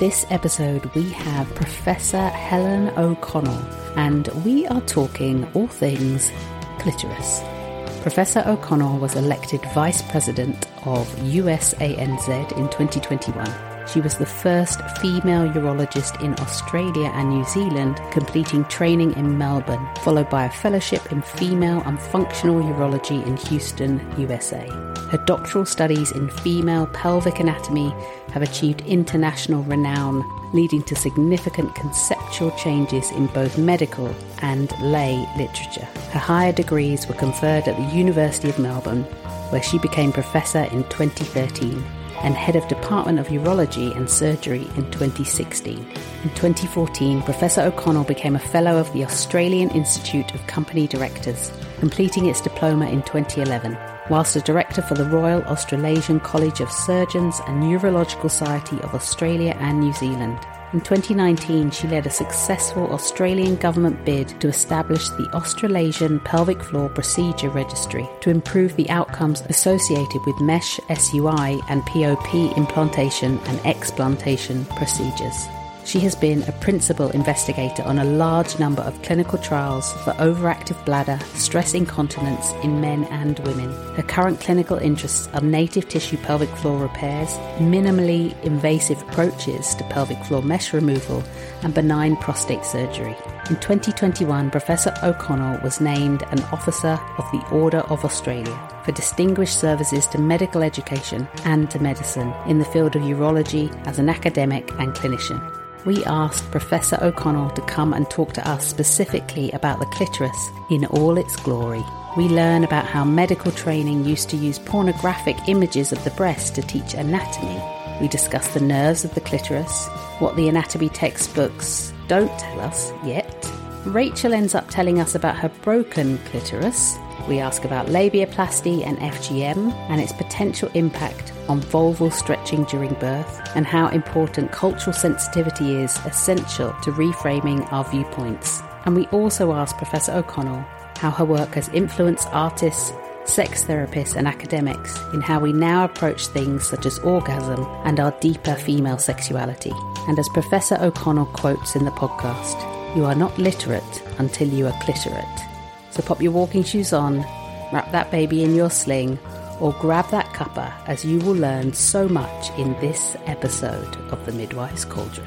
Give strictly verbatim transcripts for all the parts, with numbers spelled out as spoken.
this episode we have Professor Helen O'Connell, and we are talking all things clitoris. Professor O'Connell was elected Vice President of U S A N Z in twenty twenty-one. She was the first female urologist in Australia and New Zealand, completing training in Melbourne, followed by a fellowship in female and functional urology in Houston, U S A. Her doctoral studies in female pelvic anatomy have achieved international renown, leading to significant conceptual changes in both medical and lay literature. Her higher degrees were conferred at the University of Melbourne, where she became professor in twenty thirteen. And head of Department of Urology and Surgery in twenty sixteen. In twenty fourteen, Professor O'Connell became a Fellow of the Australian Institute of Company Directors, completing its diploma in twenty eleven, whilst a director for the Royal Australasian College of Surgeons and Urological Society of Australia and New Zealand. In twenty nineteen, she led a successful Australian government bid to establish the Australasian Pelvic Floor Procedure Registry to improve the outcomes associated with mesh S U I and P O P implantation and explantation procedures. She has been a principal investigator on a large number of clinical trials for overactive bladder, stress incontinence in men and women. Her current clinical interests are native tissue pelvic floor repairs, minimally invasive approaches to pelvic floor mesh removal, and benign prostate surgery. In twenty twenty-one, Professor O'Connell was named an Officer of the Order of Australia for distinguished services to medical education and to medicine in the field of urology as an academic and clinician. We asked Professor O'Connell to come and talk to us specifically about the clitoris in all its glory. We learn about how medical training used to use pornographic images of the breast to teach anatomy. We discuss the nerves of the clitoris, what the anatomy textbooks don't tell us yet. Rachel ends up telling us about her broken clitoris. We ask about labiaplasty and F G M and its potential impact on vulval stretching during birth, and how important cultural sensitivity is essential to reframing our viewpoints. And we also ask Professor O'Connell how her work has influenced artists, sex therapists and academics in how we now approach things such as orgasm and our deeper female sexuality. And as Professor O'Connell quotes in the podcast, "You are not literate until you are clitorate." So pop your walking shoes on, wrap that baby in your sling, or grab that cuppa, as you will learn so much in this episode of The Midwife's Cauldron.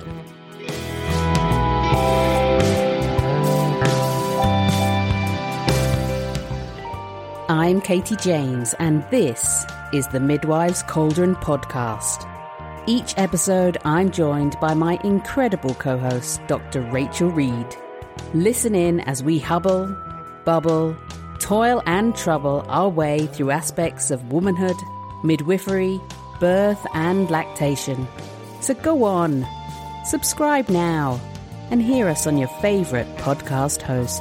I'm Katie James, and this is the Midwife's Cauldron podcast. Each episode, I'm joined by my incredible co-host, Doctor Rachel Reed. Listen in as we hubble, bubble, toil and trouble our way through aspects of womanhood, midwifery, birth and lactation. So go on, subscribe now, and hear us on your favourite podcast host.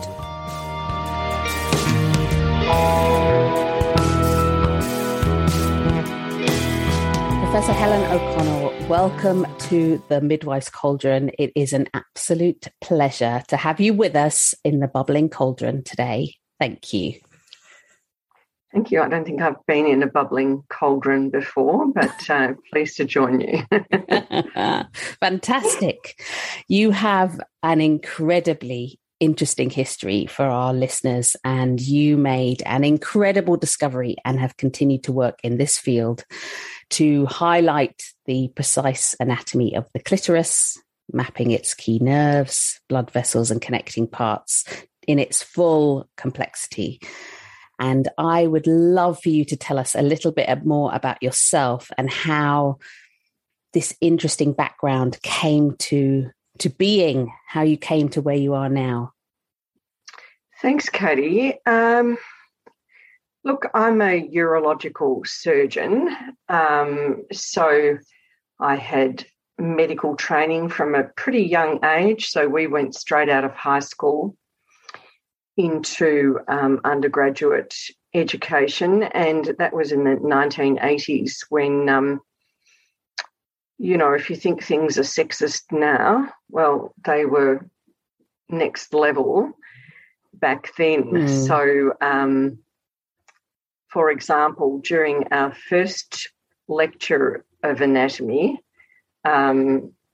Professor Helen O'Connell, welcome to the Midwife's Cauldron. It is an absolute pleasure to have you with us in the bubbling cauldron today. Thank you. Thank you. I don't think I've been in a bubbling cauldron before, but uh, pleased to join you. Fantastic. You have an incredibly interesting history for our listeners, and you made an incredible discovery and have continued to work in this field to highlight the precise anatomy of the clitoris, mapping its key nerves, blood vessels and connecting parts in its full complexity. And I would love for you to tell us a little bit more about yourself and how this interesting background came to, to being, how you came to where you are now. Thanks, Katie. Um, look, I'm a urological surgeon. Um, so I had medical training from a pretty young age. So we went straight out of high school into um, undergraduate education, and that was in the nineteen eighties when, um, you know, if you think things are sexist now, well, they were next level back then. Mm. So, um, for example, during our first lecture of anatomy, um,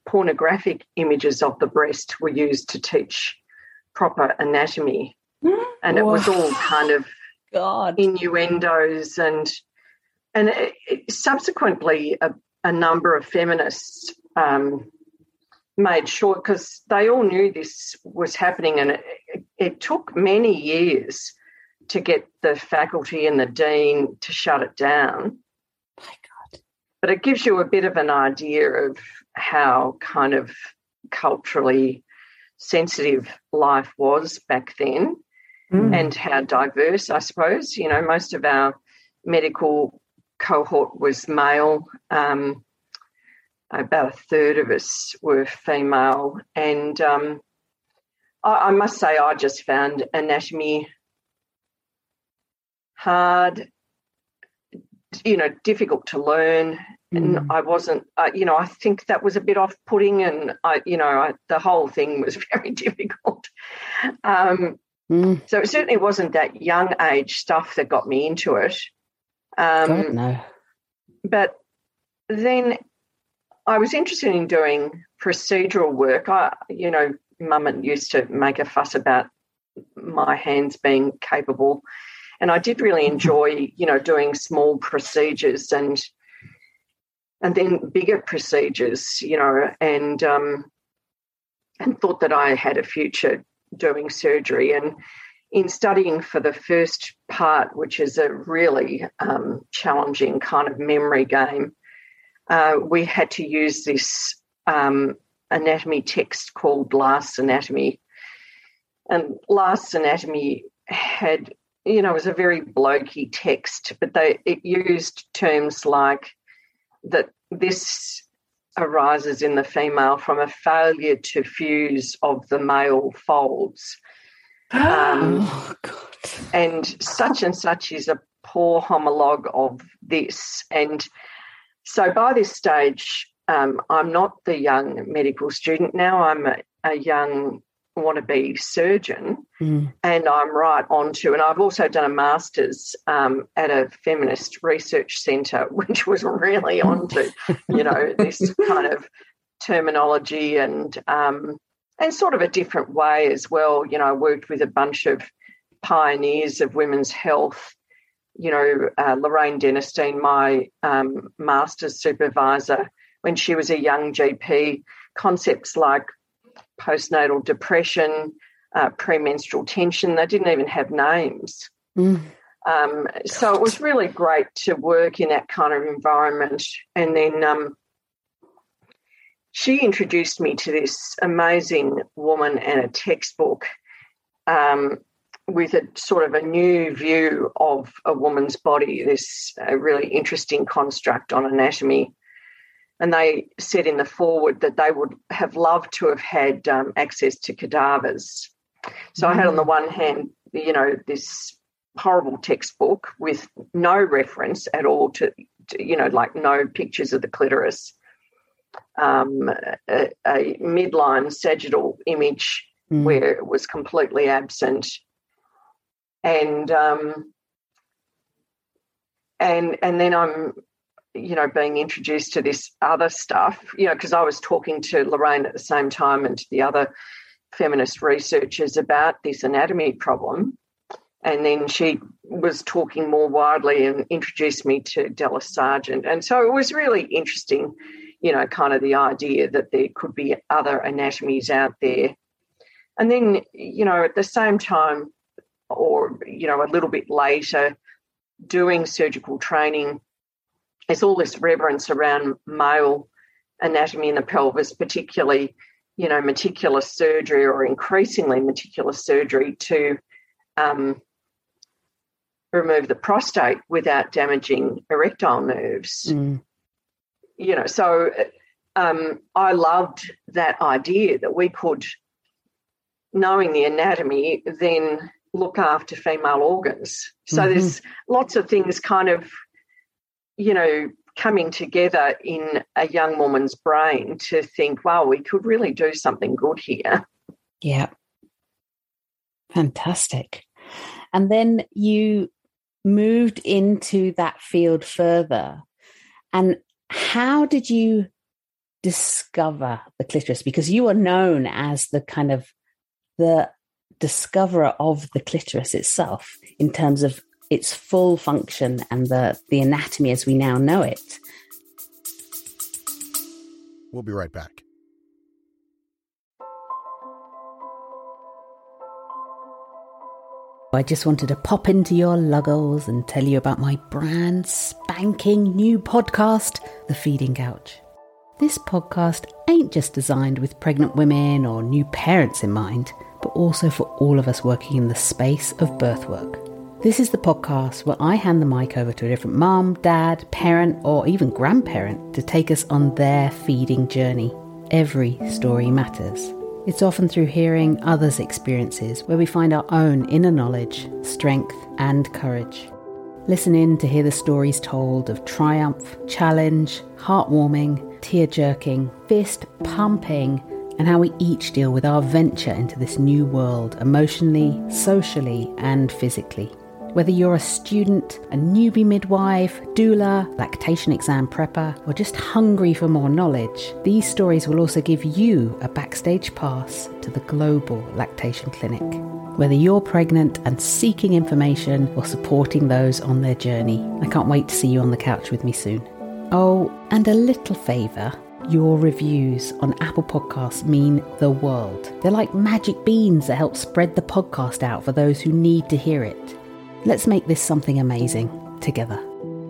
pornographic images of the breast were used to teach proper anatomy. And it was all kind of God. innuendos and and it, it, subsequently a, a number of feminists um, made sure, because they all knew this was happening, and it, it, it took many years to get the faculty and the dean to shut it down. My God. But it gives you a bit of an idea of how kind of culturally sensitive life was back then. Mm. And how diverse, I suppose. You know, most of our medical cohort was male. Um, about a third of us were female. And um, I, I must say I just found anatomy hard, you know, difficult to learn. Mm. And I wasn't, uh, you know, I think that was a bit off-putting, and, I, you know, I, the whole thing was very difficult. Um Mm. So it certainly wasn't that young age stuff that got me into it. Um, God, no. But then I was interested in doing procedural work. I, you know, Mum used to make a fuss about my hands being capable, and I did really enjoy, you know, doing small procedures and and then bigger procedures, you know, and um, and thought that I had a future doing surgery. And in studying for the first part, which is a really um, challenging kind of memory game, uh, we had to use this um, anatomy text called Last's Anatomy. And Last's Anatomy had, you know, it was a very blokey text, but they it used terms like that this arises in the female from a failure to fuse of the male folds. Um, oh, God. And such and such is a poor homologue of this. And so by this stage, um, I'm not the young medical student now. I'm a, a young wannabe surgeon, mm. and I'm right on to, and I've also done a master's um, at a feminist research centre, which was really on to, you know, this kind of terminology and um, and sort of a different way as well. You know, I worked with a bunch of pioneers of women's health. You know, uh, Lorraine Dennistein, my um, master's supervisor, when she was a young G P, concepts like postnatal depression, uh, premenstrual tension, they didn't even have names. Mm. Um, so it was really great to work in that kind of environment. And then um, she introduced me to this amazing woman and a textbook um, with a sort of a new view of a woman's body, this uh, really interesting construct on anatomy. And they said in the foreword that they would have loved to have had um, access to cadavers. So mm. I had on the one hand, you know, this horrible textbook with no reference at all to, to you know, like no pictures of the clitoris, um, a, a midline sagittal image mm. where it was completely absent, and um, and and then I'm, you know, being introduced to this other stuff, you know, because I was talking to Lorraine at the same time and to the other feminist researchers about this anatomy problem. And then she was talking more widely and introduced me to Della Sargent. And so it was really interesting, you know, kind of the idea that there could be other anatomies out there. And then, you know, at the same time, or, you know, a little bit later, doing surgical training, there's all this reverence around male anatomy in the pelvis, particularly, you know, meticulous surgery or increasingly meticulous surgery to um, remove the prostate without damaging erectile nerves. Mm. You know, so um, I loved that idea that we could, knowing the anatomy, then look after female organs. So mm-hmm. there's lots of things kind of, you know, coming together in a young woman's brain to think, wow, we could really do something good here. Yeah. Fantastic. And then you moved into that field further. And how did you discover the clitoris? Because you are known as the kind of the discoverer of the clitoris itself in terms of its full function and the, the anatomy as we now know it. We'll be right back. I just wanted to pop into your luggles and tell you about my brand spanking new podcast, The Feeding Couch. This podcast ain't just designed with pregnant women or new parents in mind, but also for all of us working in the space of birth work. This is the podcast where I hand the mic over to a different mum, dad, parent, or even grandparent to take us on their feeding journey. Every story matters. It's often through hearing others' experiences where we find our own inner knowledge, strength, and courage. Listen in to hear the stories told of triumph, challenge, heartwarming, tear-jerking, fist-pumping, and how we each deal with our venture into this new world emotionally, socially, and physically. Whether you're a student, a newbie midwife, doula, lactation exam prepper, or just hungry for more knowledge, these stories will also give you a backstage pass to the global lactation clinic. Whether you're pregnant and seeking information or supporting those on their journey, I can't wait to see you on the couch with me soon. Oh, and a little favour. Your reviews on Apple Podcasts mean the world. They're like magic beans that help spread the podcast out for those who need to hear it. Let's make this something amazing together.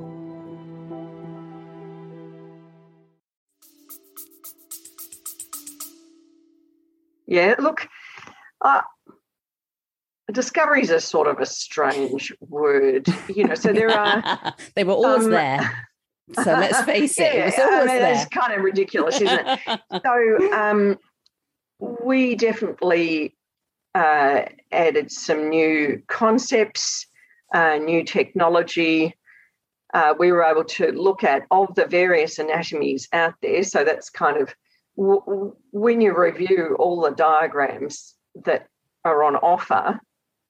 Yeah, look, uh, discovery is a sort of a strange word, you know, so there are... They were always um, there. So let's face it, yeah, it was always I mean, there. It's kind of ridiculous, isn't it? So um, we definitely uh, added some new concepts, uh, new technology. Uh, we were able to look at of the various anatomies out there. So that's kind of w- w- when you review all the diagrams that are on offer,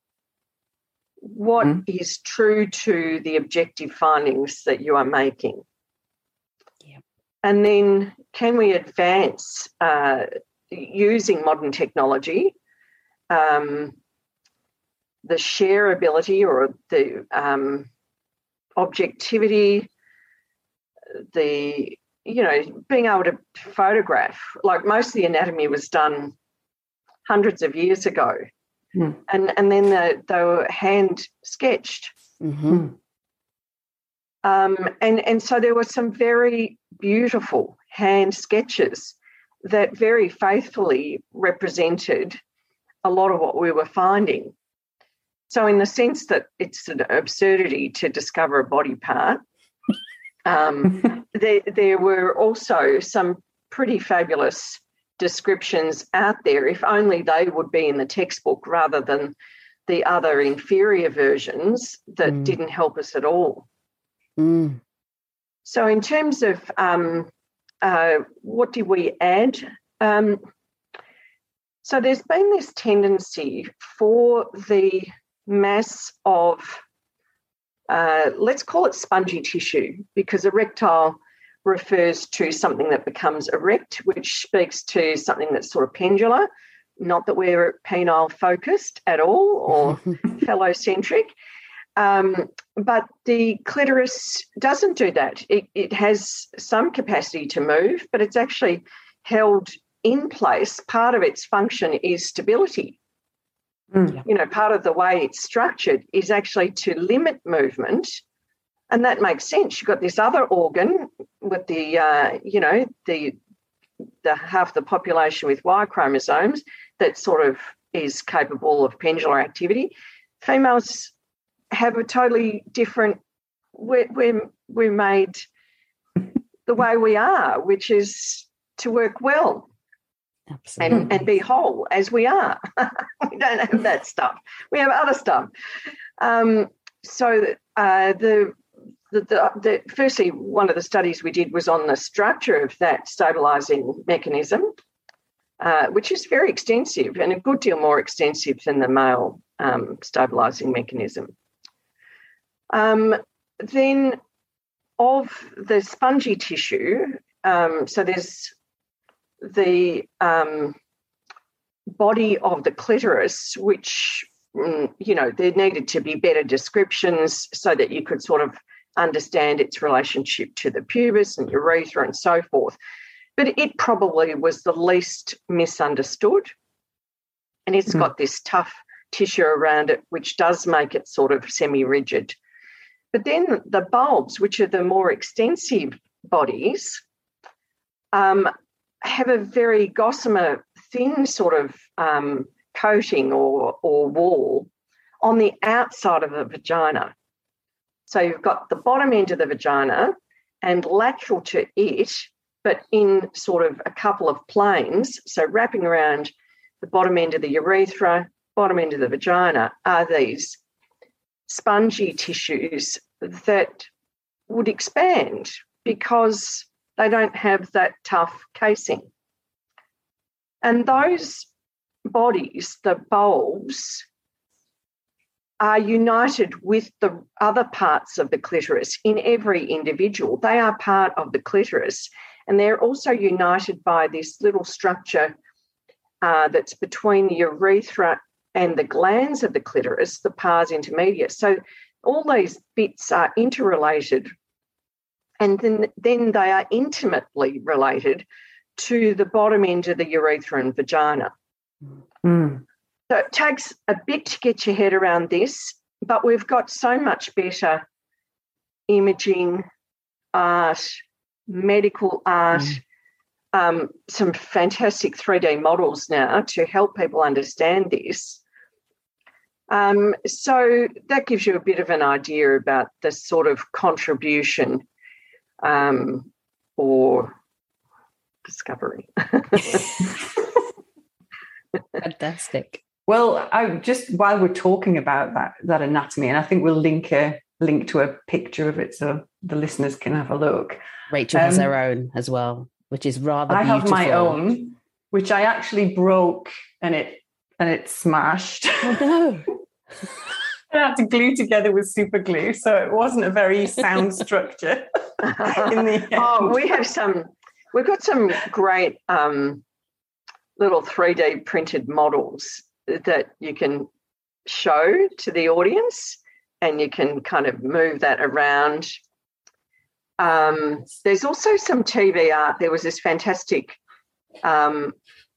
what mm. is true to the objective findings that you are making? Yeah. And then can we advance uh, using modern technology, um, the shareability or the um, objectivity, the, you know, being able to photograph, like most of the anatomy was done hundreds of years ago. Mm. And and then the, they were hand sketched. Mm-hmm. Um, and, and so there were some very beautiful hand sketches that very faithfully represented a lot of what we were finding. So in the sense that it's an absurdity to discover a body part, um, there, there were also some pretty fabulous descriptions out there, if only they would be in the textbook rather than the other inferior versions that mm. didn't help us at all. Mm. So in terms of um, uh, what did we add? Um, so there's been this tendency for the mass of, uh, let's call it spongy tissue, because erectile refers to something that becomes erect, which speaks to something that's sort of pendular. Not that we're penile focused at all or phallocentric, um, but the clitoris doesn't do that. It, it has some capacity to move, but it's actually held in place. Part of its function is stability. Mm. You know, part of the way it's structured is actually to limit movement. And that makes sense. You've got this other organ with the, uh, you know, the the half the population with Y chromosomes that sort of is capable of pendular activity. Females have a totally different. We're we're, we're made the way we are, which is to work well. Absolutely. And, and be whole as we are. We don't have that stuff. We have other stuff. Um, so uh, the The, the, the, firstly, one of the studies we did was on the structure of that stabilising mechanism, uh, which is very extensive and a good deal more extensive than the male um, stabilising mechanism. Um, then of the spongy tissue, um, so there's the um, body of the clitoris, which, you know, there needed to be better descriptions so that you could sort of understand its relationship to the pubis and urethra and so forth. But it probably was the least misunderstood. And it's mm. got this tough tissue around it, which does make it sort of semi-rigid. But then the bulbs, which are the more extensive bodies, um, have a very gossamer, thin sort of um, coating or, or wall on the outside of the vagina. So you've got the bottom end of the vagina and lateral to it, but in sort of a couple of planes, so wrapping around the bottom end of the urethra, bottom end of the vagina, are these spongy tissues that would expand because they don't have that tough casing. And those bodies, the bulbs, are united with the other parts of the clitoris in every individual. They are part of the clitoris, and they're also united by this little structure uh, that's between the urethra and the glands of the clitoris, the pars intermedia. So all these bits are interrelated, and then, then they are intimately related to the bottom end of the urethra and vagina. Mm. So it takes a bit to get your head around this, but we've got so much better imaging, art, medical art, mm. um, some fantastic three D models now to help people understand this. Um, so that gives you a bit of an idea about the sort of contribution um, or discovery. Fantastic. Well, I just while we're talking about that that anatomy, and I think we'll link a link to a picture of it so the listeners can have a look. Rachel um, has her own as well, which is rather I beautiful. I have my own, which I actually broke and it and it smashed. Oh no. I had to glue together with super glue, so it wasn't a very sound structure in the end. Oh, we have some we've got some great um little three D printed models that you can show to the audience, and you can kind of move that around. Um, there's also some T V art. There was this fantastic um,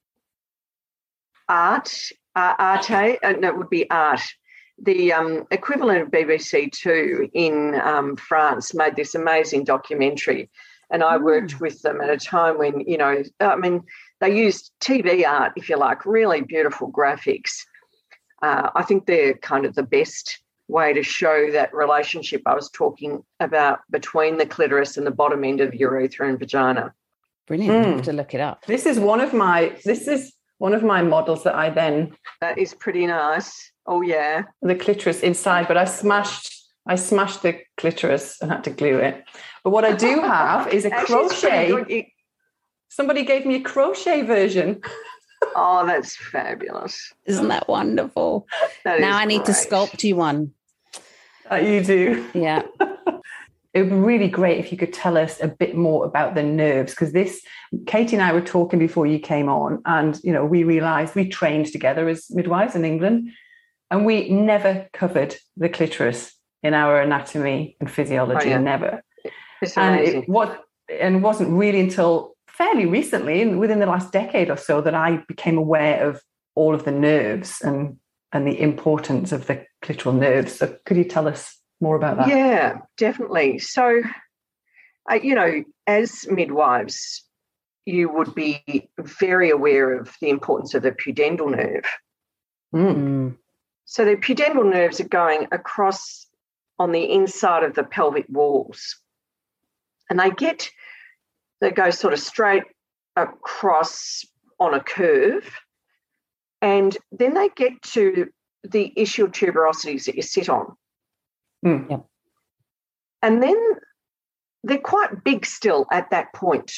art, uh, arte, uh, no, it would be art. The um, equivalent of B B C Two in um, France made this amazing documentary, and I worked mm. with them at a time when, you know, I mean, they used T V art, if you like, really beautiful graphics. Uh, I think they're kind of the best way to show that relationship I was talking about between the clitoris and the bottom end of urethra and vagina. Brilliant. Mm. I have to look it up. This is one of my, this is one of my models that I then... That is pretty nice. Oh, yeah. The clitoris inside, but I smashed... I smashed the clitoris and had to glue it. But what I do have is a crochet. Somebody gave me a crochet version. Oh, that's fabulous. Isn't that wonderful? That now I need great. to sculpt you one. Uh, you do. Yeah. It would be really great if you could tell us a bit more about the nerves, because this, Katie and I were talking before you came on, and, you know, we realised we trained together as midwives in England, and we never covered the clitoris in our anatomy and physiology, oh, yeah. never. It's and amazing. it was, and it wasn't really until fairly recently, within the last decade or so, that I became aware of all of the nerves and and the importance of the clitoral nerves. So could you tell us more about that? Yeah, definitely. So, uh, you know, as midwives, you would be very aware of the importance of the pudendal nerve. Mm. So the pudendal nerves are going across on the inside of the pelvic walls, and they get, they go sort of straight across on a curve, and then they get to the ischial tuberosities that you sit on. Mm. Yep. And then they're quite big still at that point.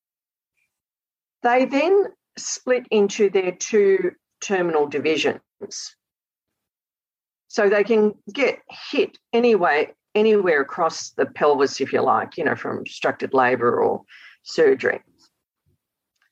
They then split into their two terminal divisions. So they can get hit anyway, anywhere across the pelvis, if you like, you know, from obstructed labour or surgery.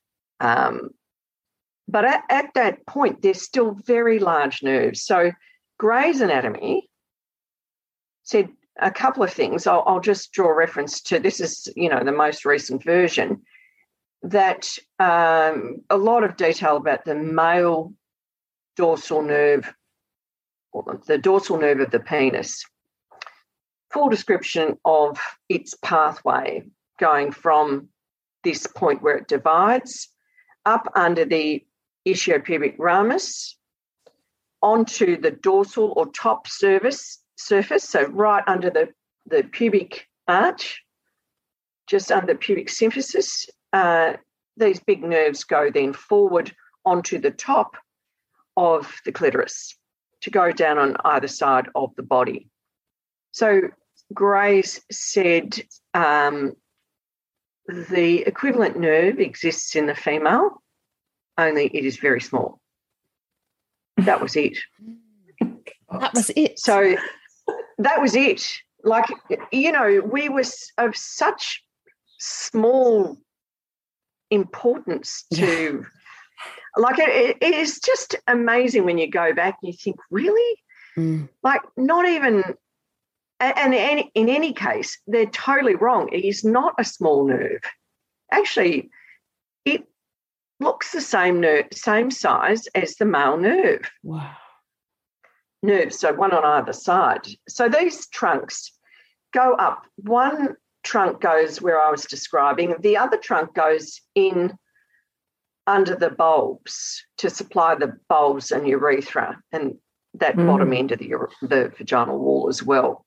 Um, but at, at that point, they're still very large nerves. So Gray's Anatomy said a couple of things. I'll, I'll just draw reference to, this is, you know, the most recent version, that um, a lot of detail about the male dorsal nerve, or the dorsal nerve of the penis, full description of its pathway going from this point where it divides up under the ischiopubic ramus onto the dorsal or top surface, surface, so right under the, the pubic arch, just under pubic symphysis. Uh, these big nerves go then forward onto the top of the clitoris to go down on either side of the body. So Gray's said um, the equivalent nerve exists in the female, only it is very small. That was it. That was it. So that was it. Like, you know, we were of such small importance to, yeah. like, it, it is just amazing when you go back and you think, really? Mm. Like, not even, and in, in any case, they're totally wrong. It is not a small nerve. Actually, it looks the same nerve, same size as the male nerve. Wow. Nerves, so one on either side. So these trunks go up. One trunk goes where I was describing. The other trunk goes in under the bulbs to supply the bulbs and urethra and that mm. bottom end of the, the vaginal wall as well.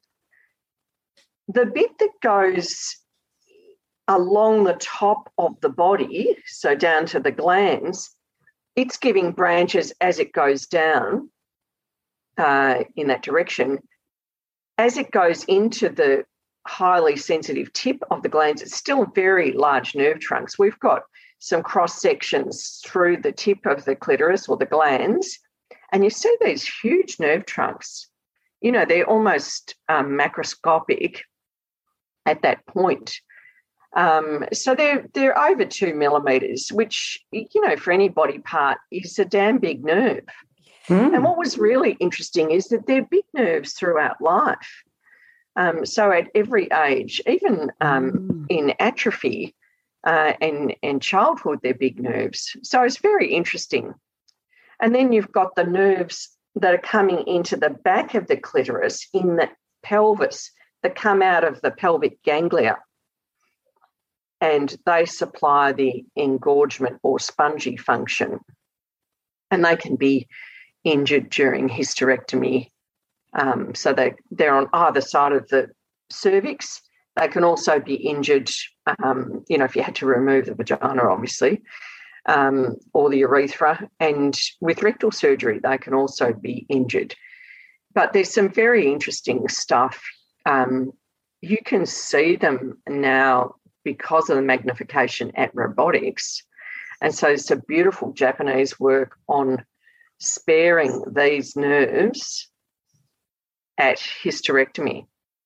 The bit that goes along the top of the body, so down to the glands, it's giving branches as it goes down uh, in that direction. As it goes into the highly sensitive tip of the glands, it's still very large nerve trunks. We've got some cross sections through the tip of the clitoris or the glands, and you see these huge nerve trunks. You know, they're almost um, macroscopic at that point. Um, so they're they're over two millimetres, which, you know, for any body part is a damn big nerve. Mm. And what was really interesting is that they're big nerves throughout life. Um, so at every age, even um, mm. in atrophy uh, and, and childhood, they're big nerves. So it's very interesting. And then you've got the nerves that are coming into the back of the clitoris in the pelvis that come out of the pelvic ganglia, and they supply the engorgement or spongy function, and they can be injured during hysterectomy. Um, so they, they're on either side of the cervix. They can also be injured, um, you know, if you had to remove the vagina, obviously, um, or the urethra. And with rectal surgery, they can also be injured. But there's some very interesting stuff. Um, you can see them now because of the magnification at robotics. And so it's a beautiful Japanese work on sparing these nerves at hysterectomy.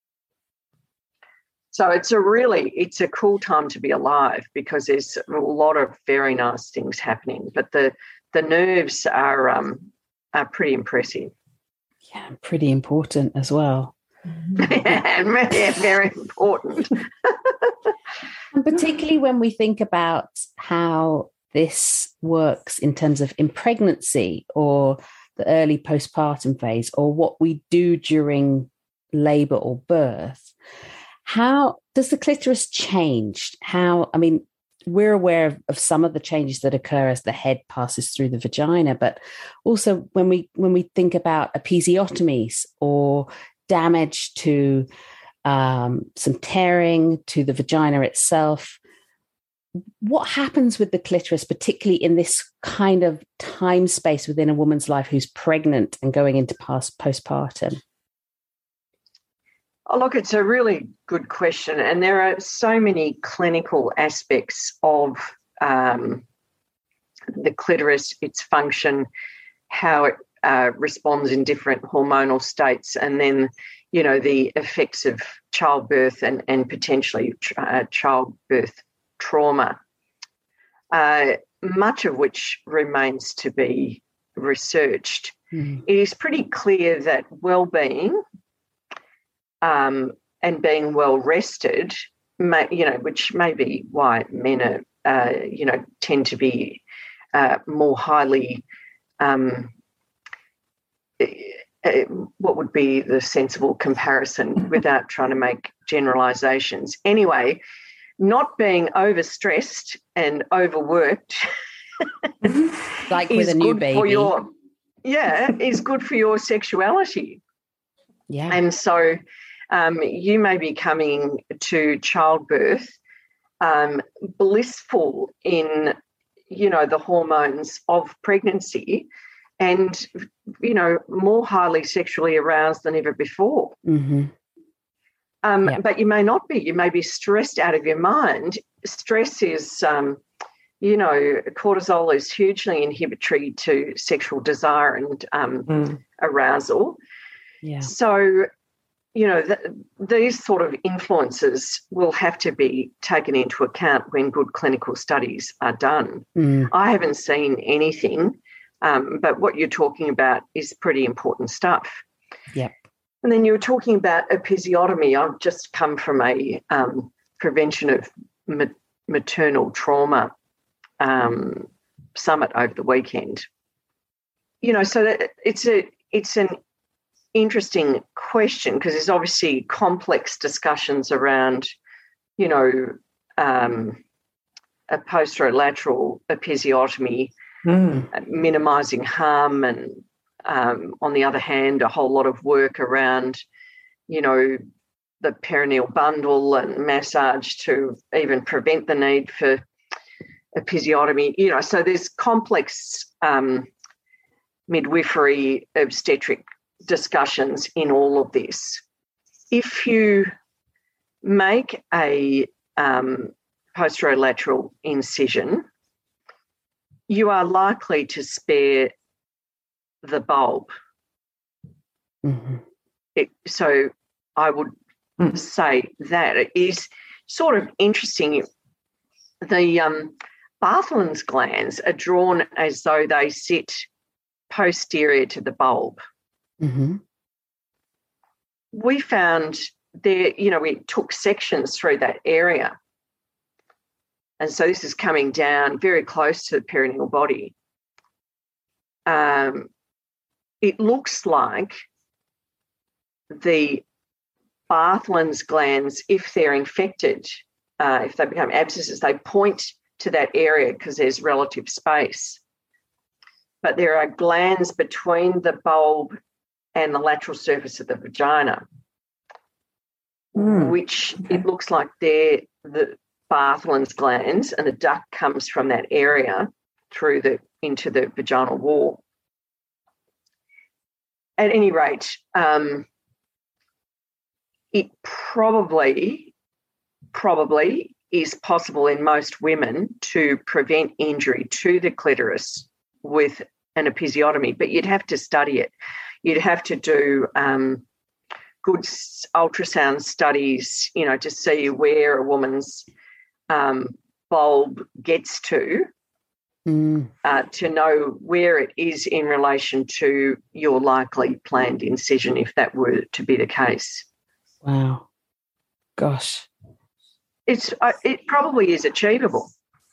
So it's a really, it's a cool time to be alive because there's a lot of very nice things happening, but the the nerves are um are pretty impressive. Yeah, pretty important as well. Yeah, very important. And particularly when we think about how this works in terms of in pregnancy or the early postpartum phase, or what we do during labour or birth, how does the clitoris change? How, I mean, we're aware of, of some of the changes that occur as the head passes through the vagina, but also when we when we think about episiotomies or damage to um, some tearing to the vagina itself, what happens with the clitoris, particularly in this kind of time space within a woman's life who's pregnant and going into past postpartum? Oh, look, it's a really good question. And there are so many clinical aspects of um, the clitoris, its function, how it uh, responds in different hormonal states, and then, you know, the effects of childbirth and, and potentially uh, childbirth trauma. uh, much of which remains to be researched, mm. it is pretty clear that well-being um, and being well rested, may, you know, which may be why men are, uh, you know, tend to be uh, more highly. Um, what would be the sensible comparison without trying to make generalizations? Anyway, not being overstressed and overworked, like with a new baby, for your, yeah, is good for your sexuality. Yeah, and so um, you may be coming to childbirth um, blissful in, you know, the hormones of pregnancy, and, you know, more highly sexually aroused than ever before. Mm-hmm. Um, yep. But you may not be. You may be stressed out of your mind. Stress is, um, you know, cortisol is hugely inhibitory to sexual desire and um, mm. arousal. Yeah. So, you know, th- these sort of influences will have to be taken into account when good clinical studies are done. Mm. I haven't seen anything, um, but what you're talking about is pretty important stuff. Yep. And then you were talking about episiotomy. I've just come from a um, prevention of ma- maternal trauma um, summit over the weekend. You know, so that it's a it's an interesting question because there's obviously complex discussions around, you know, um, a posterolateral episiotomy, mm. minimising harm, and um, on the other hand, a whole lot of work around, you know, the perineal bundle and massage to even prevent the need for episiotomy. You know, so there's complex um, midwifery obstetric discussions in all of this. If you make a um, posterolateral incision, you are likely to spare the bulb. Mm-hmm. It, so I would mm. say that it is sort of interesting. The um, Bartholin's glands are drawn as though they sit posterior to the bulb. Mm-hmm. We found there, you know, we took sections through that area. And so this is coming down very close to the perineal body. Um, it looks like the Bartholin's glands, if they're infected, uh, if they become abscesses, they point to that area because there's relative space. But there are glands between the bulb and the lateral surface of the vagina, mm. which it looks like they're the Bartholin's glands, and the duct comes from that area through the into the vaginal wall. At any rate, um, it probably, probably is possible in most women to prevent injury to the clitoris with an episiotomy, but you'd have to study it. You'd have to do um, good ultrasound studies, you know, to see where a woman's um, bulb gets to, mm. uh, to know where it is in relation to your likely planned incision, if that were to be the case. Wow. Gosh. It's uh, it probably is achievable.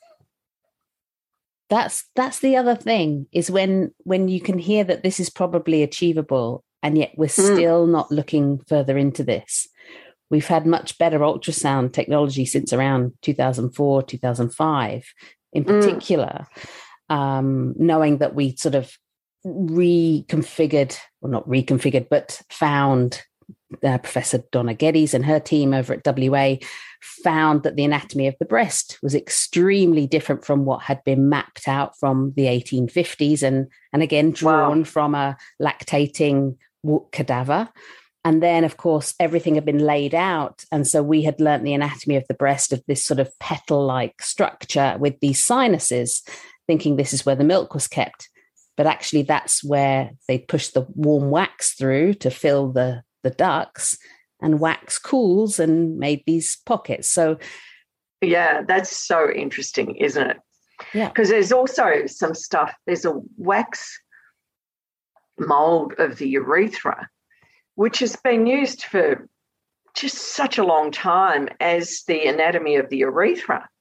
That's that's the other thing, is when when you can hear that this is probably achievable, and yet we're mm. still not looking further into this. We've had much better ultrasound technology since around two thousand four, two thousand five, in particular, mm. um, knowing that we sort of reconfigured, well, not reconfigured, but found uh, Professor Donna Geddes and her team over at W A found that the anatomy of the breast was extremely different from what had been mapped out from the eighteen fifties, and, and again, drawn wow. from a lactating cadaver. And then, of course, everything had been laid out. And so we had learnt the anatomy of the breast of this sort of petal-like structure with these sinuses, thinking this is where the milk was kept. But actually, that's where they pushed the warm wax through to fill the, the ducts, and wax cools and made these pockets. So, yeah, that's so interesting, isn't it? Yeah. Because there's also some stuff, there's a wax mold of the urethra, which has been used for just such a long time as the anatomy of the urethra.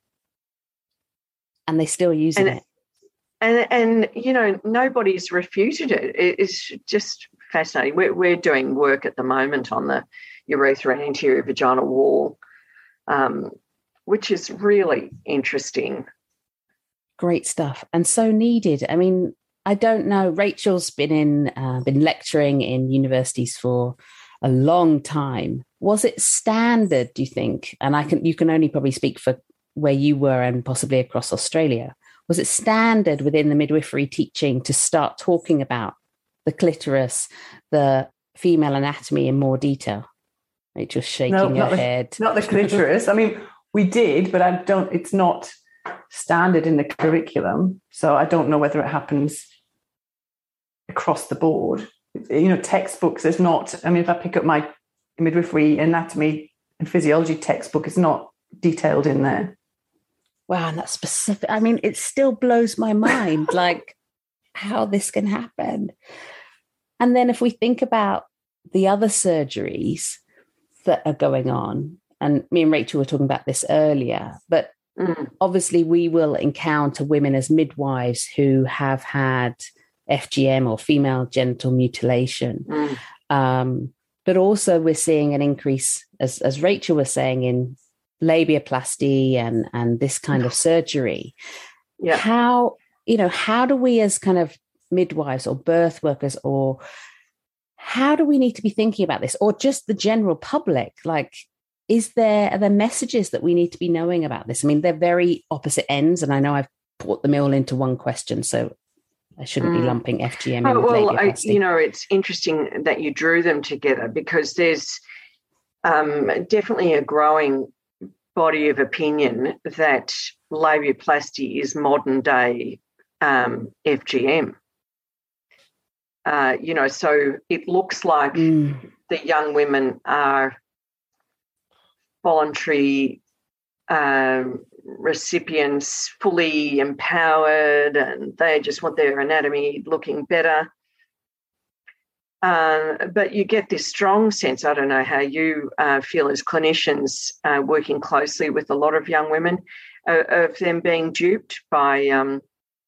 And they still using and, it. And, and, you know, nobody's refuted it. It's just fascinating. We're, we're doing work at the moment on the urethra and anterior vaginal wall, um, which is really interesting. Great stuff. And so needed. I mean, I don't know. Rachel's been in, uh, been lecturing in universities for a long time. Was it standard, do you think? And I can, you can only probably speak for where you were and possibly across Australia. Was it standard within the midwifery teaching to start talking about the clitoris, the female anatomy in more detail? Rachel's shaking no, her not head. The, not the clitoris. I mean, we did, but I don't, it's not standard in the curriculum. So I don't know whether it happens across the board. You know, textbooks, there's not, I mean, if I pick up my midwifery anatomy and physiology textbook, it's not detailed in there. Wow, and that's specific. I mean, it still blows my mind, like how this can happen. And then if we think about the other surgeries that are going on, and me and Rachel were talking about this earlier, but mm. obviously we will encounter women as midwives who have had F G M or female genital mutilation. Mm. Um, but also we're seeing an increase, as, as Rachel was saying, in labiaplasty and and this kind of surgery. Yeah. How, you know, how do we as kind of midwives or birth workers, or how do we need to be thinking about this, or just the general public? Like, is there, are there messages that we need to be knowing about this? I mean, they're very opposite ends, and I know I've put them all into one question, so I shouldn't mm. be lumping F G M in oh, with well, I, labiaplasty. you know, it's interesting that you drew them together, because there's um, definitely a growing body of opinion that labiaplasty is modern day um, F G M. Uh, you know, so it looks like mm. the young women are voluntary um, recipients, fully empowered, and they just want their anatomy looking better. Uh, but you get this strong sense, I don't know how you uh, feel as clinicians uh, working closely with a lot of young women, uh, of them being duped by um,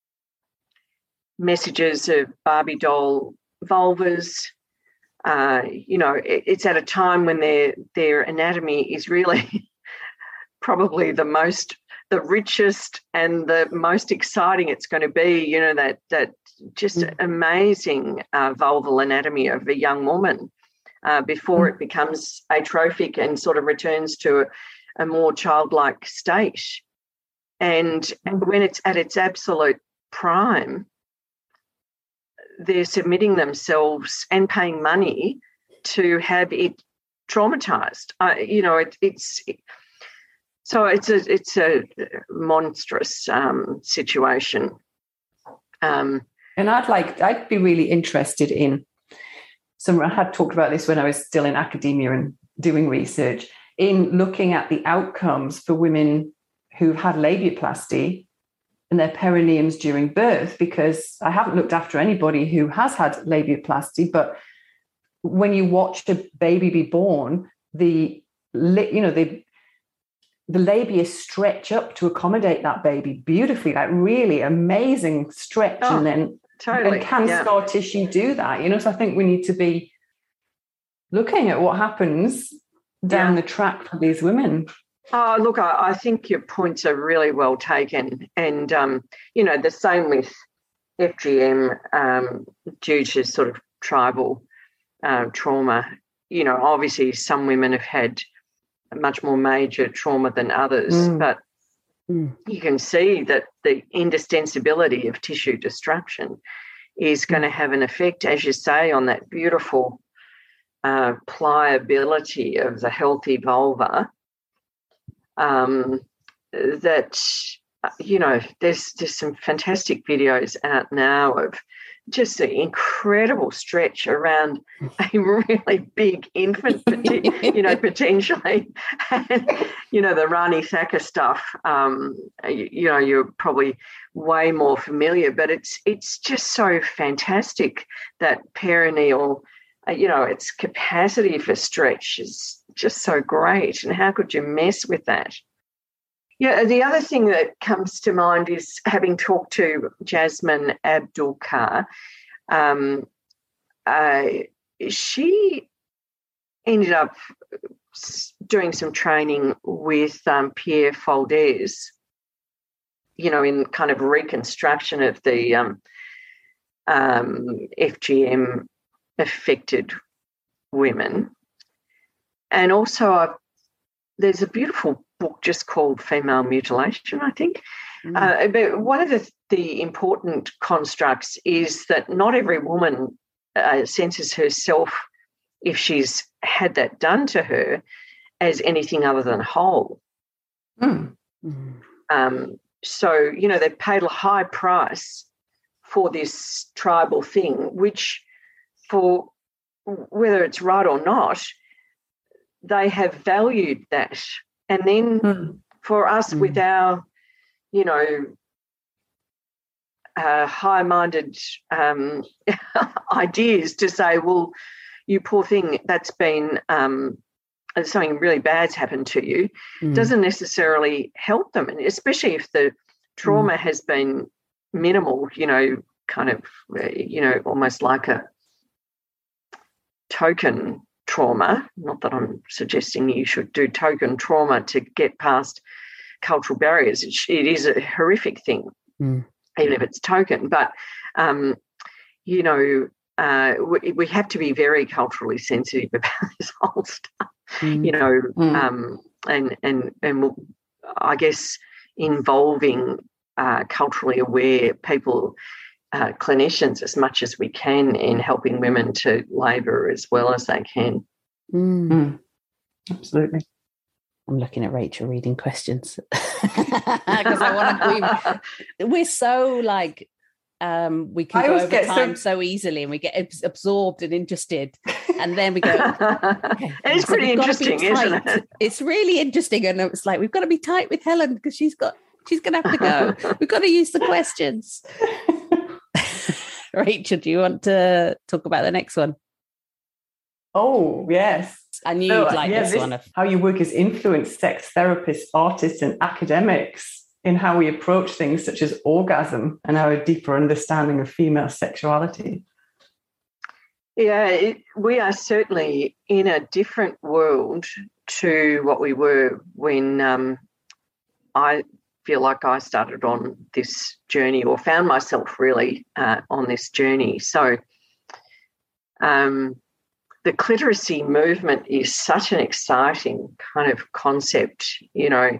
messages of Barbie doll vulvas. Uh, you know, it, it's at a time when their their anatomy is really probably the most, the richest and the most exciting it's going to be, you know, that that just mm. amazing uh, vulval anatomy of a young woman uh, before mm. it becomes atrophic and sort of returns to a, a more childlike state. And mm. when it's at its absolute prime, they're submitting themselves and paying money to have it traumatized. Uh, you know, it, it's... It, So it's a it's a monstrous um, situation. Um, and I'd like I'd be really interested in some. I had talked about this when I was still in academia and doing research, in looking at the outcomes for women who've had labiaplasty and their perineums during birth, because I haven't looked after anybody who has had labiaplasty, but when you watch a baby be born, the you know the the labia stretch up to accommodate that baby beautifully, like really amazing stretch. Oh, and then totally. And can yeah. scar tissue do that? You know, so I think we need to be looking at what happens down yeah. the track for these women. Oh, look, I, I think your points are really well taken. And, um, you know, the same with F G M um, due to sort of tribal uh, trauma. You know, obviously some women have had much more major trauma than others, mm. but mm. you can see that the indistensibility of tissue destruction is going to have an effect, as you say, on that beautiful uh, pliability of the healthy vulva. Um, that, you know, there's there's some fantastic videos out now of just an incredible stretch around a really big infant, you you know, potentially. And, you know, the Rani Thakur stuff, um, you, you know, you're probably way more familiar, but it's it's just so fantastic that perineal, uh, you know, its capacity for stretch is just so great. And how could you mess with that? Yeah, the other thing that comes to mind is having talked to Jasmine Abdul-Kar, um, uh, she ended up doing some training with um, Pierre Foldès, you know, in kind of reconstruction of the um, um, F G M-affected women. And also I've, there's a beautiful book just called Female Mutilation, I think. Mm. Uh, but one of the, the important constructs is that not every woman uh, senses herself, if she's had that done to her, as anything other than whole. Mm. Um, so, you know, they've paid a high price for this tribal thing, which for whether it's right or not, they have valued that. And then mm. for us mm. with our, you know, uh, high-minded um, ideas to say, well, you poor thing, that's been um, something really bad's happened to you, mm. doesn't necessarily help them, and especially if the trauma mm. has been minimal, you know, kind of, you know, almost like a token trauma. Not that I'm suggesting you should do token trauma to get past cultural barriers. It, it is a horrific thing, mm. even if it's token. But, um, you know, uh, we, we have to be very culturally sensitive about this whole stuff, mm. you know, mm. um, and, and, and we'll, I guess involving uh, culturally aware people, Uh, clinicians, as much as we can in helping women to labour as well as they can. Mm. Mm. Absolutely. I'm looking at Rachel reading questions because I want to. We, we're so like um, we can I go over get time so... so easily, and we get absorbed and interested, and then we go. Okay. And it's so pretty interesting, isn't it? It's really interesting, and it's like we've got to be tight with Helen because she's got she's going to have to go. We've got to use the questions. Rachel, do you want to talk about the next one? Oh, yes. I knew so, you'd like yeah, this, this one. How your work has influenced sex therapists, artists and academics in how we approach things such as orgasm and our deeper understanding of female sexuality. Yeah, it, we are certainly in a different world to what we were when um, I feel like I started on this journey, or found myself really uh, on this journey. So um, the cliteracy movement is such an exciting kind of concept, you know,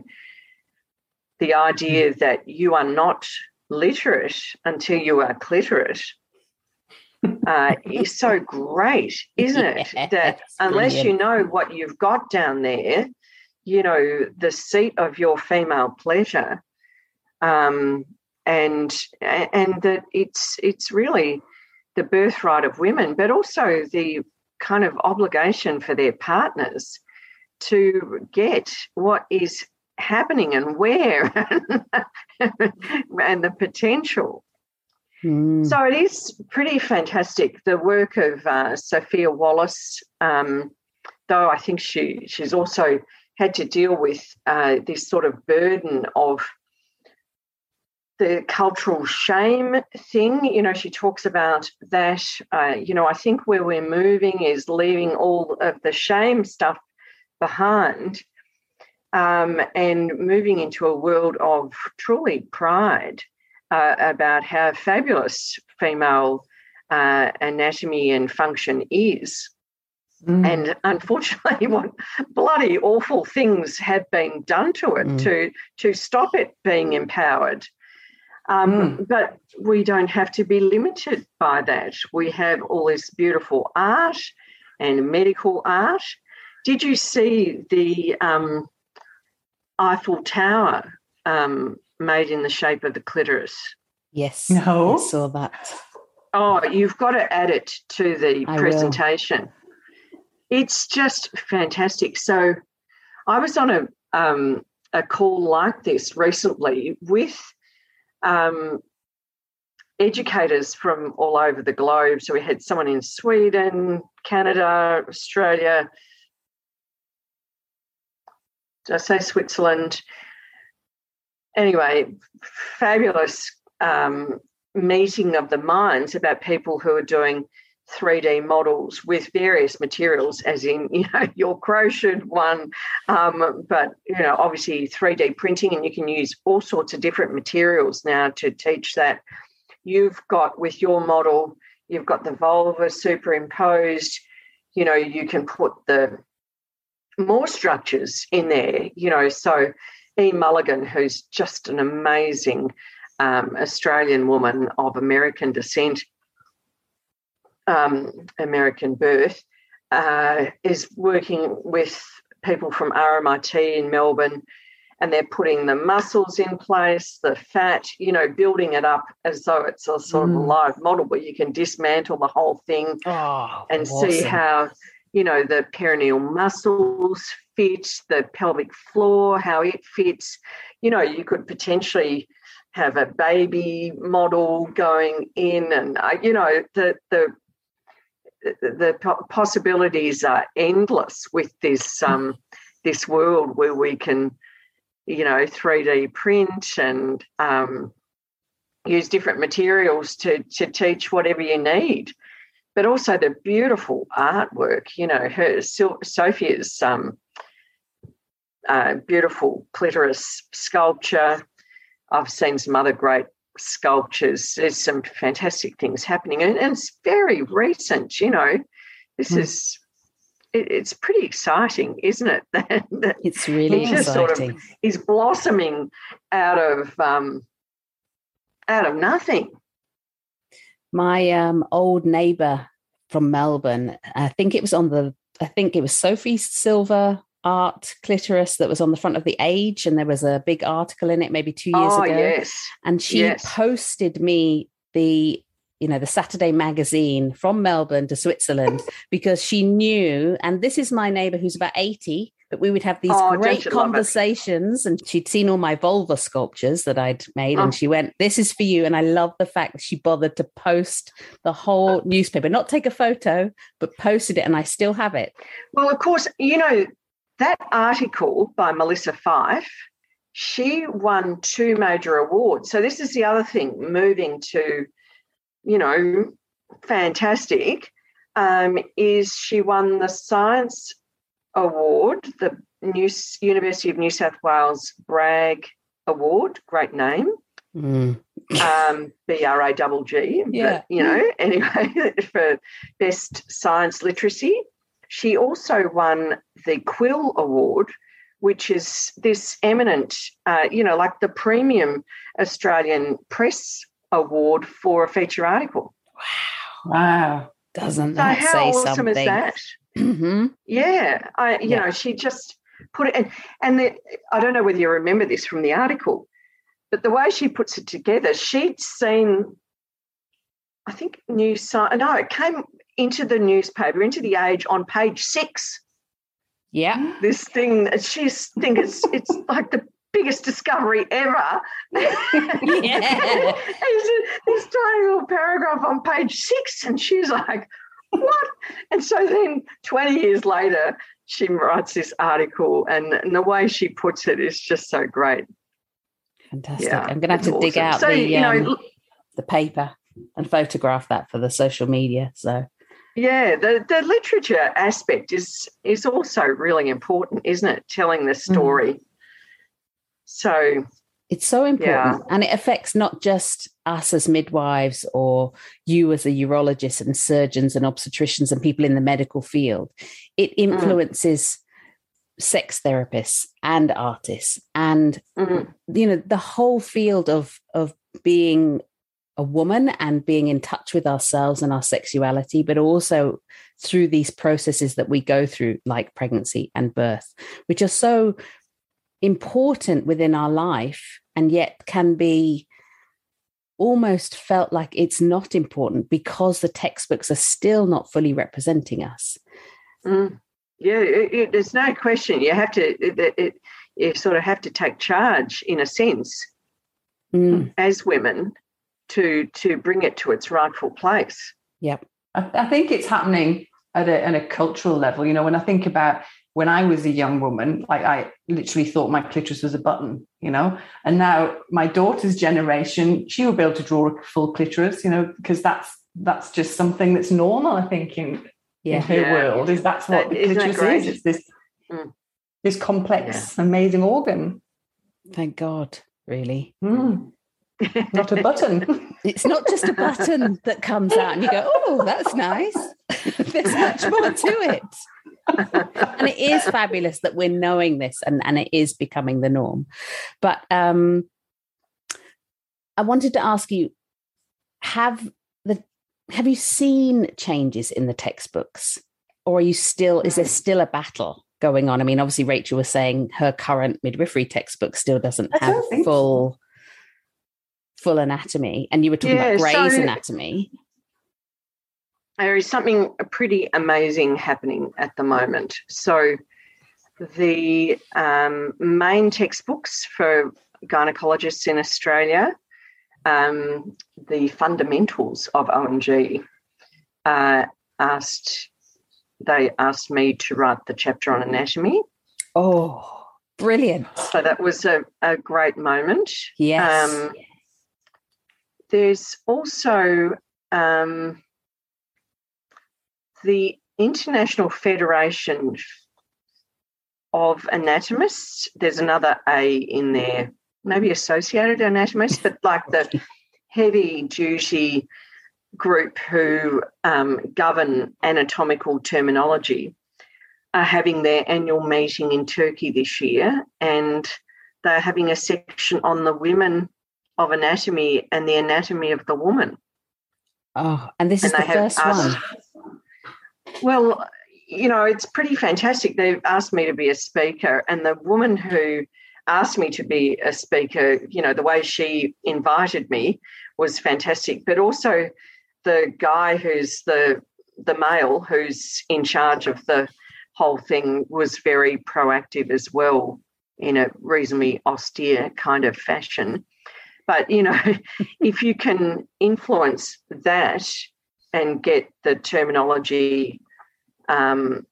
the idea that you are not literate until you are clitorate uh, is so great, isn't it? Yeah, that unless brilliant. you know what you've got down there, you know, the seat of your female pleasure, um, and and that it's it's really the birthright of women, but also the kind of obligation for their partners to get what is happening and where and the potential. Mm. So it is pretty fantastic, the work of uh, Sophia Wallace, um, though I think she she's also had to deal with uh, this sort of burden of the cultural shame thing. You know, she talks about that, uh, you know, I think where we're moving is leaving all of the shame stuff behind um, and moving into a world of truly pride uh, about how fabulous female uh, anatomy and function is. Mm. And unfortunately, what bloody awful things have been done to it mm. to, to stop it being empowered. Um, mm. But we don't have to be limited by that. We have all this beautiful art and medical art. Did you see the um, Eiffel Tower um, made in the shape of the clitoris? Yes. No. I saw that. Oh, you've got to add it to the I presentation. will. it's just fantastic. So I was on a um, a call like this recently with um, educators from all over the globe. So we had someone in Sweden, Canada, Australia, did I say Switzerland? Anyway, fabulous um, meeting of the minds about people who are doing three D models with various materials, as in, you know, your crocheted one, um, but, you know, obviously three D printing, and you can use all sorts of different materials now to teach that. You've got, with your model, you've got the vulva superimposed, you know, you can put the more structures in there, you know. So E. Mulligan, who's just an amazing um, Australian woman of American descent, um, American birth, uh, is working with people from R M I T in Melbourne, and they're putting the muscles in place, the fat, you know, building it up as though it's a sort mm. of live model where you can dismantle the whole thing oh, and awesome. see how, you know, the perineal muscles fit, the pelvic floor, how it fits. You know, you could potentially have a baby model going in, and, uh, you know, the the the possibilities are endless with this um, this world where we can, you know, three D print and um, use different materials to to teach whatever you need. But also the beautiful artwork, you know, her Sophia's um, uh, beautiful clitoris sculpture. I've seen some other great sculptures. There's some fantastic things happening, and, and it's very recent, you know. This mm. is, it, it's pretty exciting, isn't it? that, that it's really just exciting. Sort of is blossoming out of um, out of nothing. My um, old neighbour from Melbourne, I think it was on the, I think it was Sophie Silver art clitoris that was on the front of The Age, and there was a big article in it maybe two years oh, ago. Yes. And she yes. posted me the, you know, the Saturday magazine from Melbourne to Switzerland because she knew, and this is my neighbour who's about eighty, but we would have these oh, great conversations, and she'd seen all my vulva sculptures that I'd made, oh. and she went, this is for you. And I love the fact that she bothered to post the whole newspaper, not take a photo, but posted it, and I still have it. Well, of course, you know, that article by Melissa Fife, she won two major awards. So this is the other thing, moving to, you know, fantastic, um, is she won the Science Award, the New University of New South Wales Bragg Award, great name, mm. um, B R A G G, yeah. but, you know, anyway, for Best Science Literacy. She also won the Quill Award, which is this eminent, uh, you know, like the premium Australian Press Award for a feature article. Wow. Wow. Doesn't that so how say awesome something? is that? Mm-hmm. Yeah. I, you yeah. know, she just put it, and, and the, I don't know whether you remember this from the article, but the way she puts it together, she'd seen, I think, New Science, no, it came into the newspaper, into The Age on page six. Yeah. This thing, she's think it's it's like the biggest discovery ever. Yeah. This tiny little paragraph on page six, and she's like, what? And so then twenty years later, she writes this article, and, and the way she puts it is just so great. Fantastic. Yeah, I'm going to have to awesome. dig out so, the, you know, um, the paper and photograph that for the social media. So yeah, the, the literature aspect is is also really important, isn't it? Telling the story. Mm. So it's so important, yeah. and it affects not just us as midwives or you as a urologist and surgeons and obstetricians and people in the medical field. It influences mm. sex therapists and artists and, mm. you know, the whole field of of being a woman and being in touch with ourselves and our sexuality, but also through these processes that we go through, like pregnancy and birth, which are so important within our life and yet can be almost felt like it's not important because the textbooks are still not fully representing us. Mm. Yeah, it, it, there's no question. You have to, it, it, you sort of have to take charge in a sense Mm. as women to to bring it to its rightful place. Yep. I, I think it's happening at a, at a cultural level. You know, when I think about when I was a young woman, like I literally thought my clitoris was a button, you know, and now my daughter's generation, she will be able to draw a full clitoris, you know, because that's that's just something that's normal, I think, in, Yeah. in her Yeah. world, is that's what That- the isn't that clitoris great? is. It's this, Mm. this complex, amazing organ. Thank God, really. Mm. Not a button. It's not just a button that comes out and you go, oh, that's nice. There's much more to it. And it is fabulous that we're knowing this and, and it is becoming the norm. But um, I wanted to ask you, have the have you seen changes in the textbooks? Or are you still, is there still a battle going on? I mean, obviously Rachel was saying her current midwifery textbook still doesn't I have don't think full full anatomy. And you were talking Yeah, about Gray's so- anatomy. There is something pretty amazing happening at the moment. So the um, main textbooks for gynecologists in Australia, um, the fundamentals of O N G, uh, asked they asked me to write the chapter on anatomy. Oh, brilliant. So that was a, a great moment. Yes. Um, there's also um, the International Federation of Anatomists. There's another A in there, maybe Associated Anatomists, but like the heavy-duty group who um, govern anatomical terminology are having their annual meeting in Turkey this year, and they're having a section on the women of anatomy and the anatomy of the woman. Oh, and this is And the they have first asked- one. Well, you know, it's pretty fantastic. They've asked me to be a speaker, and the woman who asked me to be a speaker, you know, the way she invited me was fantastic. But also the guy who's the the male who's in charge of the whole thing was very proactive as well, in a reasonably austere kind of fashion. But, you know, if you can influence that and get the terminology, um,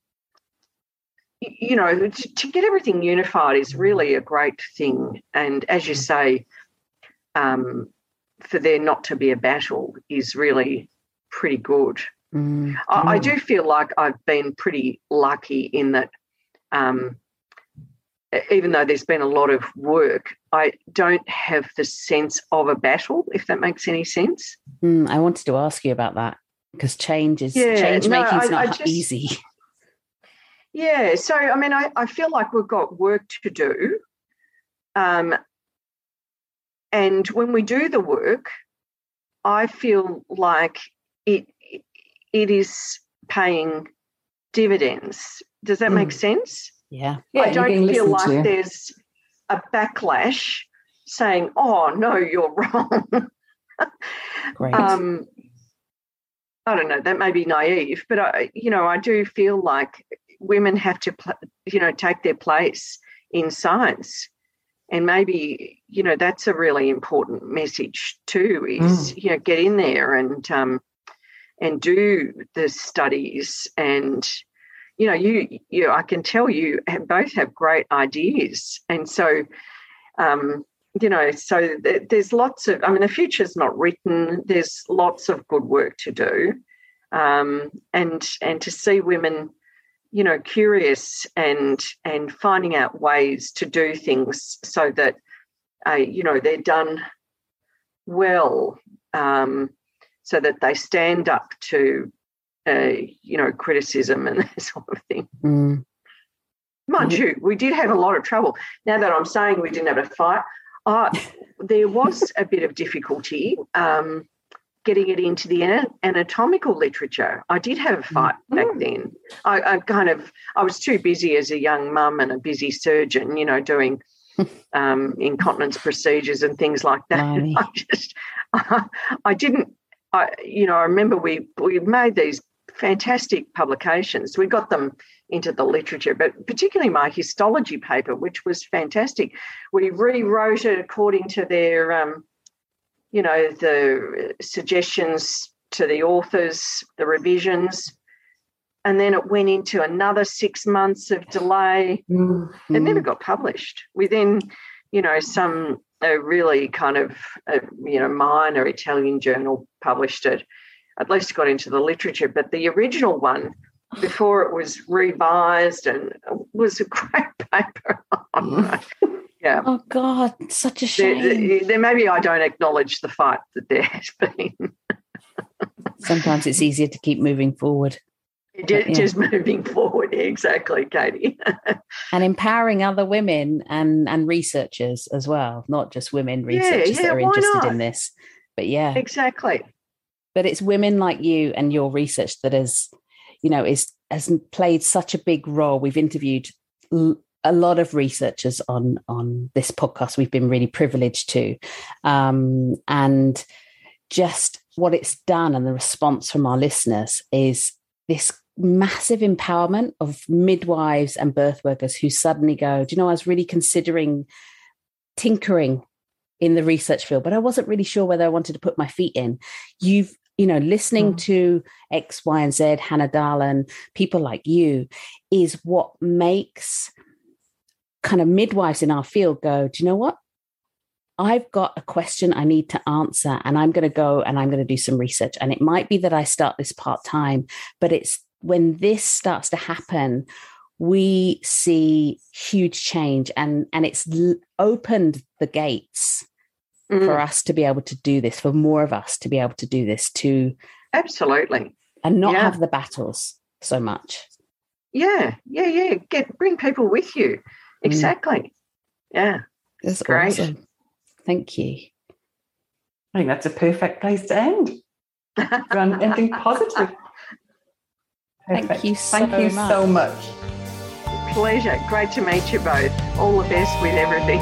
you know, to, to get everything unified is really a great thing. And as you say, um, for there not to be a battle is really pretty good. Mm. I, I do feel like I've been pretty lucky in that um, even though there's been a lot of work, I don't have the sense of a battle, if that makes any sense. Mm, I wanted to ask you about that because change is Yeah, change no, making is I- I not just- easy. Yeah, so, I mean, I, I feel like we've got work to do. Um, and when we do the work, I feel like it it is paying dividends. Does that make Mm. sense? Yeah. Yeah, I you're don't being feel listened like to. there's a backlash saying, oh, no, you're wrong. Great. um, I don't know, that may be naive, but, I, you know, I do feel like women have to, pl- you know, take their place in science. And maybe, you know, that's a really important message too, is, Mm. you know, get in there and um, and do the studies. And, you know, you, you I can tell you have, both have great ideas. And so, um, you know, so th- there's lots of, I mean, the future's not written. There's lots of good work to do. Um, and and to see women, you know, curious and and finding out ways to do things so that, uh, you know, they're done well, um, so that they stand up to, uh, you know, criticism and that sort of thing. Mm. Mind Mhm. you, we did have a lot of trouble. Now that I'm saying we didn't have a fight, uh, there was a bit of difficulty um, getting it into the ana- anatomical literature. I did have a fight back then. I, I kind of, I was too busy as a young mum and a busy surgeon, you know, doing um, incontinence procedures and things like that. Blimey. I just, I, I didn't, I, you know, I remember we we made these fantastic publications. We got them into the literature, but particularly my histology paper, which was fantastic. We rewrote it according to their, um, you know, the suggestions to the authors, the revisions, and then it went into another six months of delay. Mm-hmm. It never got published. We then, you know, some a really kind of, a, you know, minor Italian journal published it, at least got into the literature, but the original one, before it was revised, and was a great paper. Yeah. Oh, God, such a shame. There, there, maybe I don't acknowledge the fight that there has been. Sometimes it's easier to keep moving forward. Just, yeah. just moving forward, exactly, Katie. And empowering other women and, and researchers as well, not just women researchers yeah, yeah, that are interested not? in this. But, yeah. Exactly. But it's women like you and your research that has, you know, is has played such a big role. We've interviewed l- a lot of researchers on on this podcast. We've been really privileged to, um, and just what it's done and the response from our listeners is this massive empowerment of midwives and birth workers who suddenly go, do you know, I was really considering tinkering in the research field, but I wasn't really sure whether I wanted to put my feet in. You've, you know, listening mm. to X, Y, and Z, Hannah Dahlen, people like you, is what makes kind of midwives in our field go, do you know what? I've got a question I need to answer, and I'm going to go and I'm going to do some research. And it might be that I start this part-time, but it's when this starts to happen, we see huge change, and, and it's l- opened the gates mm. for us to be able to do this, for more of us to be able to do this, to absolutely, and not yeah. have the battles so much. Yeah, yeah, yeah. Get bring people with you. Exactly. Mm. Yeah. That's great. Awesome. Thank you. I think that's a perfect place to end. Run anything positive. Perfect. Thank you so Thank you much. so much. Pleasure. Great to meet you both. All the best with everything.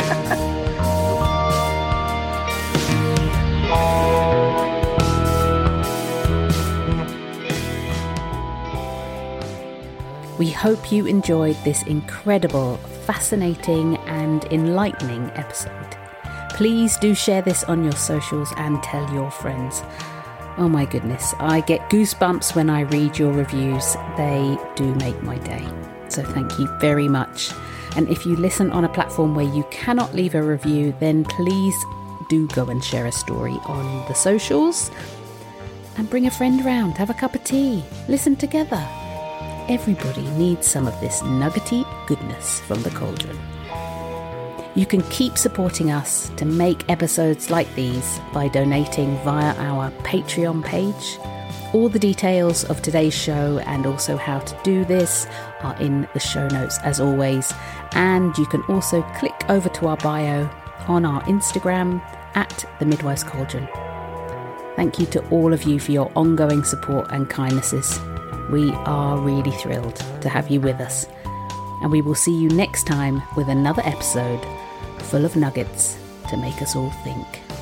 We hope you enjoyed this incredible, fascinating, and enlightening episode. Please do share this on your socials and tell your friends. Oh my goodness, I get goosebumps when I read your reviews. They do make my day. So thank you very much. And if you listen on a platform where you cannot leave a review, then please do go and share a story on the socials. And bring a friend round, have a cup of tea, listen together. Everybody needs some of this nuggety goodness from the cauldron. You can keep supporting us to make episodes like these by donating via our Patreon page. All the details of today's show and also how to do this are in the show notes as always. And you can also click over to our bio on our Instagram at The Midwives Cauldron. Thank you to all of you for your ongoing support and kindnesses. We are really thrilled to have you with us. And we will see you next time with another episode full of nuggets to make us all think.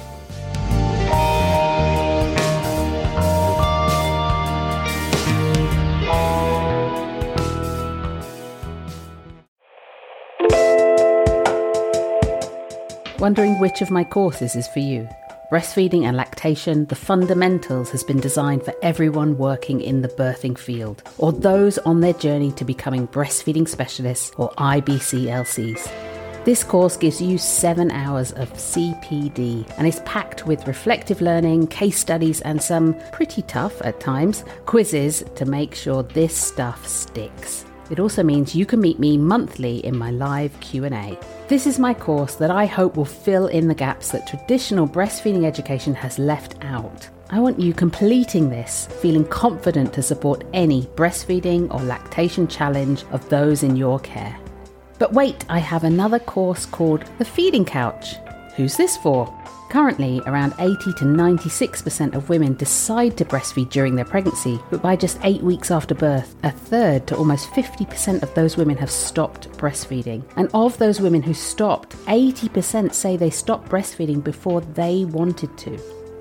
Wondering which of my courses is for you? Breastfeeding and Lactation, The Fundamentals has been designed for everyone working in the birthing field or those on their journey to becoming breastfeeding specialists or I B C L Cs. This course gives you seven hours of C P D and is packed with reflective learning, case studies, and some pretty tough, at times, quizzes to make sure this stuff sticks. It also means you can meet me monthly in my live Q and A. This is my course that I hope will fill in the gaps that traditional breastfeeding education has left out. I want you completing this, feeling confident to support any breastfeeding or lactation challenge of those in your care. But wait, I have another course called The Feeding Couch. Who's this for? Currently, around eighty to ninety-six percent of women decide to breastfeed during their pregnancy, but by just eight weeks after birth, a third to almost fifty percent of those women have stopped breastfeeding. And of those women who stopped, eighty percent say they stopped breastfeeding before they wanted to.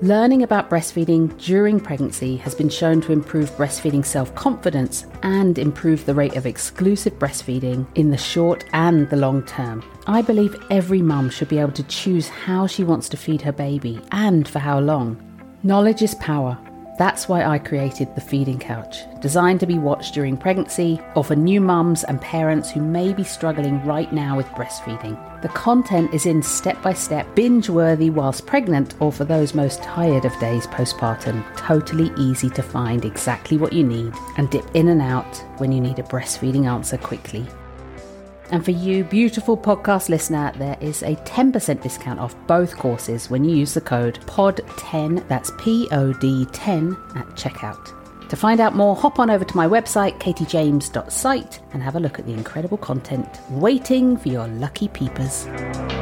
Learning about breastfeeding during pregnancy has been shown to improve breastfeeding self-confidence and improve the rate of exclusive breastfeeding in the short and the long term. I believe every mum should be able to choose how she wants to feed her baby and for how long. Knowledge is power. That's why I created the Feeding Couch, designed to be watched during pregnancy or for new mums and parents who may be struggling right now with breastfeeding. The content is in step-by-step, binge-worthy whilst pregnant, or for those most tired of days postpartum, totally easy to find exactly what you need and dip in and out when you need a breastfeeding answer quickly. And for you, beautiful podcast listener, there is a ten percent discount off both courses when you use the code P O D ten, that's P O D ten, at checkout. To find out more, hop on over to my website, katie james dot site, and have a look at the incredible content waiting for your lucky peepers.